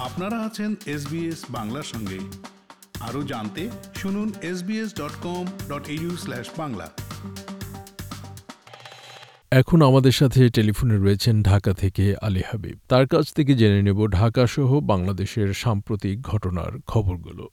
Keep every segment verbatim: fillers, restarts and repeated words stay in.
আপনারা আছেন এসবিএস বাংলার সঙ্গে। আরও জানতে শুনুন S B S dot com dot A U slash Bangla. এখন আমাদের সাথে টেলিফোনে রয়েছেন ঢাকা থেকে আলী হাবিব। তার কাছ থেকে জেনে নেব ঢাকা সহ বাংলাদেশের সাম্প্রতিক ঘটনার খবরগুলো।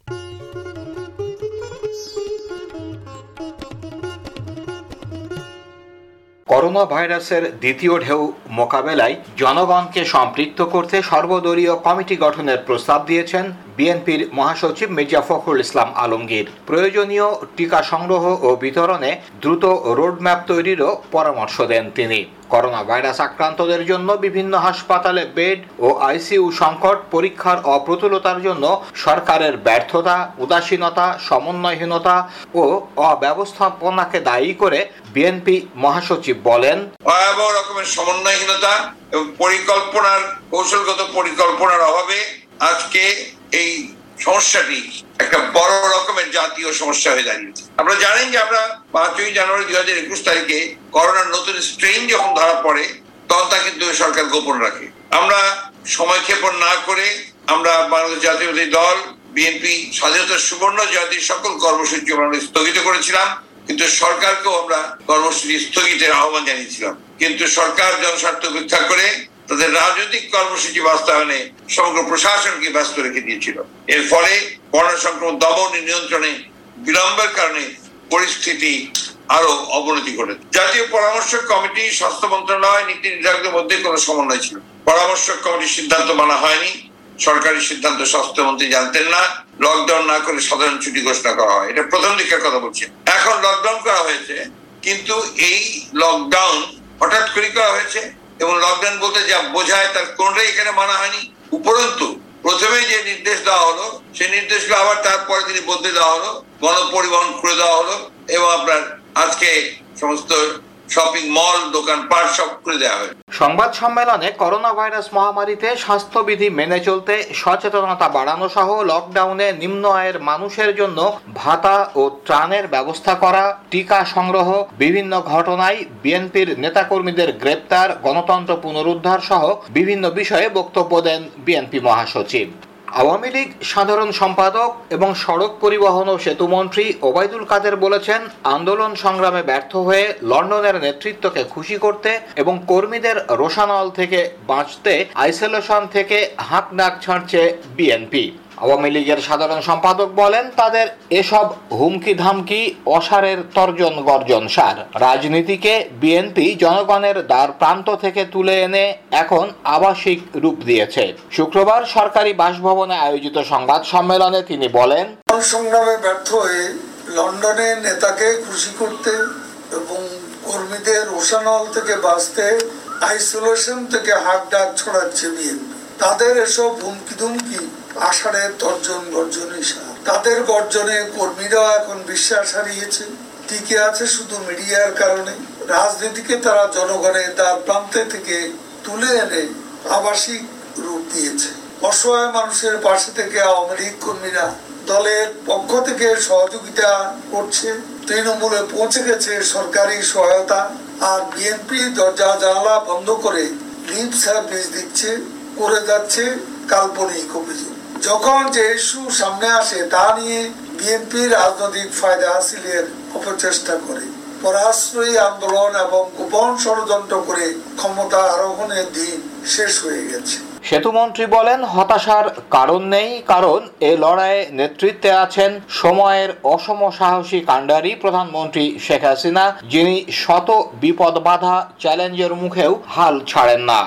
করোনা ভাইরাসের দ্বিতীয় ঢেউ মোকাবেলায় জনগণকে সম্পৃক্ত করতে সর্বদলীয় কমিটি গঠনের প্রস্তাব দিয়েছেন বিএনপির মহাসচিব মির্জা ফখরুল ইসলাম আলমগীর। প্রয়োজনীয় টিকা সংগ্রহ ও বিতরণে দ্রুত রোডম্যাপ তৈরিরও পরামর্শ দেন তিনি। করোনা ভাইরাস আক্রান্তদের জন্য বিভিন্ন হাসপাতালে বেড ও আইসিইউ সংকট, পরীক্ষার অপ্রতুলতার জন্য সরকারের ব্যর্থতা, উদাসীনতা, সমন্বয়হীনতা ও অব্যবস্থাপনাকে দায়ী করে বিএনপি মহাসচিব বলেন, ভয়াবহ রকমের সমন্বয়হীনতা এবং পরিকল্পনার কৌশলগত পরিকল্পনার অভাবে আজকে এই সমস্যাটি একটা বড় রকমের জাতীয় সমস্যা হয়ে দাঁড়িয়েছে। আপনারা জানেন যে আমরা পাঁচই জানুয়ারি দুই হাজার একুশ তারিখে করোনার নতুন স্ট্রেন যখন ধরা পড়ে তখন তা কিন্তু সরকার গোপন রাখে। আমরা সময়ক্ষেপণ না করে আমরা বাংলাদেশ জাতীয়তাবাদী দল, বিএনপি স্বাধীনতার সুবর্ণ জয়ন্তীর সকল কর্মসূচি আমরা স্থগিত করেছিলাম, কিন্তু সরকারকেও আমরা কর্মসূচি স্থগিতের আহ্বান জানিয়েছিলাম। কিন্তু সরকার জনস্বার্থ উপেক্ষা করে তাদের রাজনৈতিক কর্মসূচি বাস্তবায়নে সমগ্র প্রশাসনকে ব্যস্ত রেখে দিয়েছিল। এর ফলে করোনা সংক্রমণ দমন নিয়ন্ত্রণে বিলম্বের কারণে পরিস্থিতি আরো অবনতি ঘটেছে। জাতীয় পরামর্শক কমিটি, স্বাস্থ্য মন্ত্রণালয়, নীতি নির্ধারকদের মধ্যে কোনো সমন্বয় ছিল। পরামর্শক কমিটির সিদ্ধান্ত মানা হয়নি। সরকারি সিদ্ধান্ত স্বাস্থ্যমন্ত্রী জানতেন না। লকডাউন না করে সাধারণ ছুটি ঘোষণা করা হয়। এটা প্রথম দিকের কথা বলছি। এখন লকডাউন করা হয়েছে, কিন্তু এই লকডাউন হঠাৎ করে করা হয়েছে এবং লকডাউন বলতে যা বোঝায় তার কোনটাই এখানে মানা হয়নি। উপরন্তু প্রথমে যে নির্দেশ দেওয়া হলো সেই নির্দেশগুলো আবার তারপরে তিনি বদলে দেওয়া হলো, গণপরিবহন করে দেওয়া হলো এবং আপনার আজকে সমস্ত শপিং মল, দোকানপাট সব খুলে দেওয়া হয়। সংবাদ সম্মেলনে করোনা ভাইরাস মহামারীতে স্বাস্থ্যবিধি মেনে চলতে সচেতনতা বাড়ানো সহ লকডাউনে নিম্ন আয়ের মানুষের জন্য ভাতা ও ত্রাণের ব্যবস্থা করা, টিকা সংগ্রহ, বিভিন্ন ঘটনায় বিএনপির নেতাকর্মীদের গ্রেপ্তার, গণতন্ত্র পুনরুদ্ধার সহ বিভিন্ন বিষয়ে বক্তব্য দেন বিএনপি মহাসচিব। আওয়ামী লীগ সাধারণ সম্পাদক এবং সড়ক পরিবহন ও সেতুমন্ত্রী ওবায়দুল কাদের বলেছেন, আন্দোলন সংগ্রামে ব্যর্থ হয়ে লন্ডনের নেতৃত্বকে খুশি করতে এবং কর্মীদের রোষানল থেকে বাঁচতে আইসোলেশন থেকে হাত নাক ছাড়ছে বিএনপি। আওয়ামী লীগের সাধারণ সম্পাদক বলেন, তাদের এসব হুমকি ধামকি অসারের তর্জন গর্জন সার। রাজনীতিকে বিএনপি জনগণের দ্বার প্রান্ত থেকে তুলে এনে এখন আবাসিক রূপ দিয়েছে। শুক্রবার সরকারি বাসভবনে আয়োজিত সংবাদ সম্মেলনে তিনি বলেন, সংগ্রামে ব্যর্থ হয়ে লন্ডনের নেতাকে খুশি করতে এবং কর্মীদের রোষানল থেকে বাঁচতে আইসোলেশন থেকে হাত ডাক ছড়াচ্ছে বিএনপি। তাদের এসব হুমকি ধুমকি আষাঢ়ের তর্জন গর্জনই সার। তাদের গর্জনে কর্মীরাও এখন বিশ্বাস হারিয়েছে, টিকে আছে শুধু মিডিয়ার কারণে। রাজনীতিকে তারা জনগণের দ্বার প্রান্তে থেকে তুলে এনে আবাসিক রূপ দিয়েছে। অসহায় মানুষের পাশে থেকে আওয়ামী লীগ কর্মীরা দলের পক্ষ থেকে সহযোগিতা করছে। তৃণমূলে পৌঁছে গেছে সরকারি সহায়তা, আর বিএনপি দরজা জানালা বন্ধ করে লিপ সার্ভিস দিচ্ছে, করে যাচ্ছে কাল্পনিক অভিযোগ। যখন যে ইস্যু সামনে আসে তা নিয়ে বিএনপি রাজনৈতিক ফায়দা হাসিলের অপচেষ্টা করে। পরাশ্রয়ী আন্দোলন এবং গোপন ষড়যন্ত্র করে ক্ষমতা আরোহণের দিন শেষ হয়ে গেছে। সেতুমন্ত্রী বলেন, হতাশার কারণ নেই, কারণ এ লড়াইয়ে নেতৃত্বে আছেন সময়ের অসম সাহসী কাণ্ডারি প্রধানমন্ত্রী শেখ হাসিনা, যিনি শত বিপদ বাধা চ্যালেঞ্জের মুখেও হাল ছাড়েন না।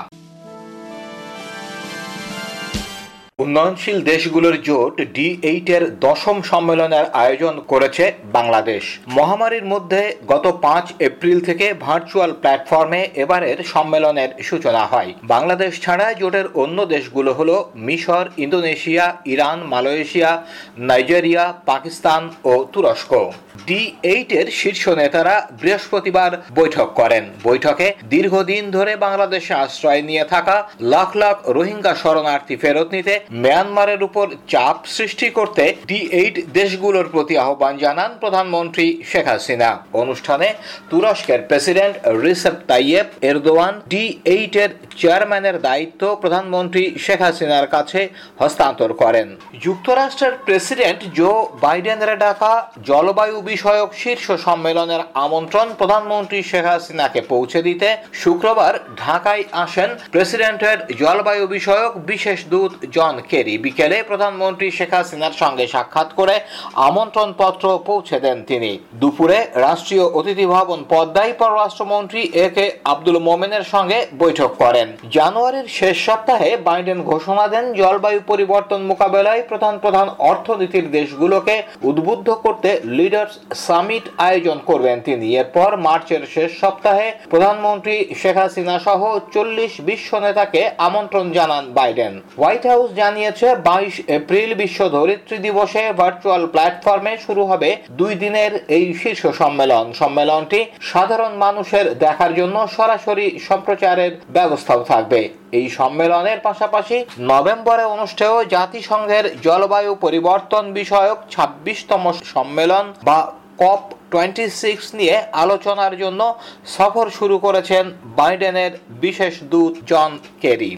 উন্নয়নশীল দেশগুলোর জোট ডি এইট এর দশম সম্মেলনের আয়োজন করেছে বাংলাদেশ। মহামারীর মধ্যে গত পাঁচ এপ্রিল থেকে ভার্চুয়াল প্ল্যাটফর্মে এবারের সম্মেলনের সূচনা হয়। বাংলাদেশ ছাড়া জোটের অন্য দেশগুলো হলো মিশর, Indonesia, Iran, Malaysia, Nigeria, Pakistan ও তুরস্ক। ডি এইট এর শীর্ষ নেতারা বৃহস্পতিবার বৈঠক করেন। বৈঠকে দীর্ঘদিন ধরে বাংলাদেশে আশ্রয় নিয়ে থাকা লাখ লাখ রোহিঙ্গা শরণার্থী ফেরত নিতে মিয়ানমারের উপর চাপ সৃষ্টি করতে ডি এইট দেশগুলোর প্রতি আহ্বান জানান প্রধানমন্ত্রী শেখ হাসিনা। অনুষ্ঠানে তুরস্কের president Recep Tayyip Erdogan D eight এর চেয়ারম্যানের দায়িত্ব প্রধানমন্ত্রী শেখ হাসিনার কাছে হস্তান্তর করেন। যুক্তরাষ্ট্রের প্রেসিডেন্ট জো বাইডেনের ডাকা জলবায়ু বিষয়ক শীর্ষ সম্মেলনের আমন্ত্রণ প্রধানমন্ত্রী শেখ হাসিনাকে পৌঁছে দিতে শুক্রবার ঢাকায় আসেন প্রেসিডেন্টের জলবায়ু বিষয়ক বিশেষ দূত জন কেরি। বিকেলে প্রধানমন্ত্রী শেখ হাসিনার সঙ্গে সাক্ষাৎ করে আমন্ত্রণ পত্র পৌঁছে দেন তিনি। দুপুরে রাষ্ট্রীয় অতিথি ভবন পদ্মায় পররাষ্ট্রমন্ত্রী এ কে আব্দুল মোমেনের সঙ্গে বৈঠক করেন। জানুয়ারির শেষ সপ্তাহে বাইডেন ঘোষণা দেন জলবায়ু পরিবর্তন মোকাবেলায় প্রধান প্রধান অর্থনীতির দেশগুলোকে উদ্বুদ্ধ করতে লিডার্স সামিট আয়োজন করবেন তিনি। এরপর মার্চের শেষ সপ্তাহে প্রধানমন্ত্রী শেখ হাসিনা সহ চল্লিশ বিশ্ব নেতাকে আমন্ত্রণ জানান বাইডেন। হোয়াইট হাউস জানিয়েছে বাইশ এপ্রিল বিশ্ব ধরিত্রী দিবসে ভার্চুয়াল প্ল্যাটফর্মে শুরু হবে দুই দিনের এই শীর্ষ সম্মেলন। সম্মেলনটি সাধারণ মানুষের দেখার জন্য সরাসরি সম্প্রচারের ব্যবস্থাও থাকবে। এই সম্মেলনের পাশাপাশি নভেম্বরে অনুষ্ঠেয় জাতিসংঘের জলবায়ু পরিবর্তন বিষয়ক ছাব্বিশতম সম্মেলন বা কপ টোয়েন্টি সিক্স নিয়ে আলোচনার জন্য সফর শুরু করেছেন বাইডেনের বিশেষ দূত জন কেরি।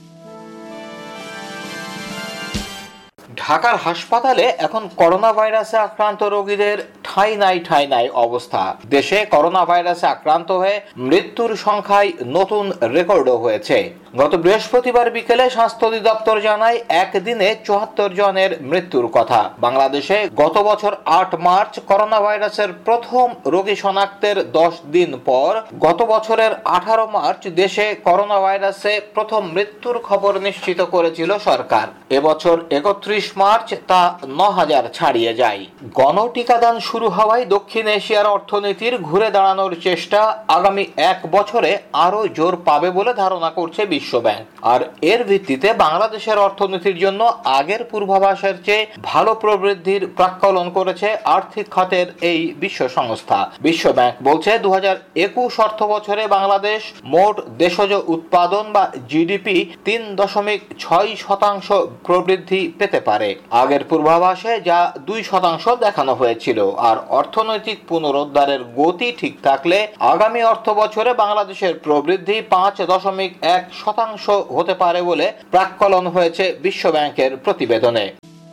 ঢাকার হাসপাতালে এখন করোনা ভাইরাসে আক্রান্ত রোগীদের ঠাঁই নাই ঠাঁই নাই অবস্থা। দেশে করোনা ভাইরাসে আক্রান্ত হয়ে মৃত্যুর সংখ্যায় নতুন রেকর্ডও হয়েছে। গত বৃহস্পতিবার বিকেলে স্বাস্থ্য অধিদপ্তর জানায় একদিনে চুয়াত্তর জনের মৃত্যুর কথা। বাংলাদেশে গত বছর আট মার্চ করোনা ভাইরাসের প্রথম রোগী শনাক্তের দশ দিন পর গত বছরের আঠারো মার্চ দেশে করোনা ভাইরাসে প্রথম মৃত্যুর খবর নিশ্চিত করেছিল সরকার। এবছর একত্রিশ মার্চ তা ন হাজার ছাড়িয়ে যায়। গণটিকাদান শুরু হওয়ায় দক্ষিণ এশিয়ার অর্থনীতির ঘুরে দাঁড়ানোর চেষ্টা আগামী এক বছরে আরো জোর পাবে বলে ধারণা করছে বিশ্ব ব্যাংক। আর এর ভিত্তিতে বাংলাদেশের অর্থনীতির জন্য আগের পূর্বাভাসের চেয়ে ভালো প্রবৃদ্ধির প্রাক্কলন করেছে আর্থিক খাতের এই বিশ্ব সংস্থা। বিশ্ব ব্যাংক বলছে দু হাজার একুশ অর্থ বছরে বাংলাদেশ মোট দেশজ উৎপাদন বা জিডিপি তিন দশমিক ছয় শতাংশ প্রবৃদ্ধি পেতে পারে। আগের পূর্বাভাসে যা দুই শতাংশ দেখানো হয়েছিল। আর অর্থনৈতিক পুনরুদ্ধারের গতি ঠিক থাকলে আগামী অর্থ বছরে বাংলাদেশের প্রবৃদ্ধি পাঁচ দশমিক এক শতাংশ হতে পারে বলে প্রাক্কলন হয়েছে বিশ্ব ব্যাংকের প্রতিবেদনে।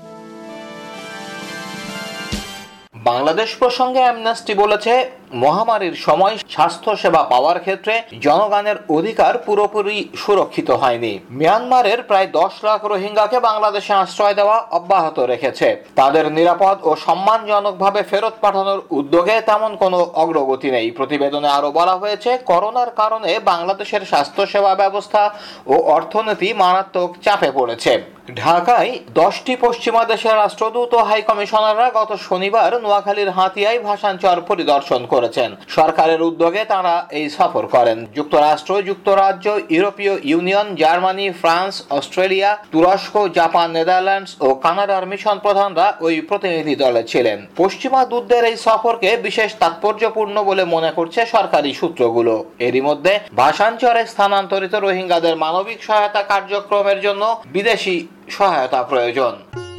বাংলাদেশ প্রসঙ্গে অ্যামনেস্টি বলেছে মহামারীর সময় স্বাস্থ্য সেবা পাওয়ার ক্ষেত্রে জনগণের অধিকার পুরোপুরি সুরক্ষিত হয়নি। মিয়ানমারের প্রায় দশ লাখ রোহিঙ্গাকে বাংলাদেশে আশ্রয় দেওয়া অব্যাহত রেখেছে। তাদের নিরাপদ ও সম্মানজনকভাবে ফেরত পাঠানোর উদ্যোগে তেমন কোনো অগ্রগতি নেই। প্রতিবেদনে আরো বলা হয়েছে করোনার কারণে বাংলাদেশের স্বাস্থ্য সেবা ব্যবস্থা ও অর্থনীতি মারাত্মক চাপে পড়েছে। ঢাকায় দশটি পশ্চিমা দেশের রাষ্ট্রদূত ও হাই কমিশনাররা গত শনিবার নোয়াখালীর হাতিয়ায় ভাষাঞ্চর পরিদর্শন করেছেন। সরকারের উদ্যোগে তারা এই সফর করেন। যুক্তরাষ্ট্র, যুক্তরাজ্য, ইউরোপীয় ইউনিয়ন, জার্মানি, ফ্রান্স, অস্ট্রেলিয়া, তুরস্ক, জাপান, নেদারল্যান্ডস ও কানাডার মিশন প্রধানরা ওই প্রতিনিধি দলে ছিলেন। পশ্চিমা দূতদের এই সফরকে বিশেষ তাৎপর্যপূর্ণ বলে মনে করছে সরকারি সূত্রগুলো। এরই মধ্যে ভাষাঞ্চরে স্থানান্তরিত রোহিঙ্গাদের মানবিক সহায়তা কার্যক্রমের জন্য বিদেশি সহায়তা প্রয়োজন।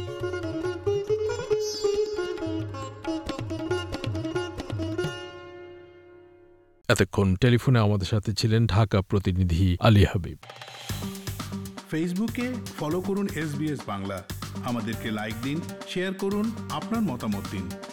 এতক্ষণ টেলিফোনে আমাদের সাথে ছিলেন ঢাকা প্রতিনিধি আলী হাবিব। ফেসবুকে ফলো করুন এসবিএস বাংলা। আমাদেরকে লাইক দিন, শেয়ার করুন, আপনার মতামত দিন।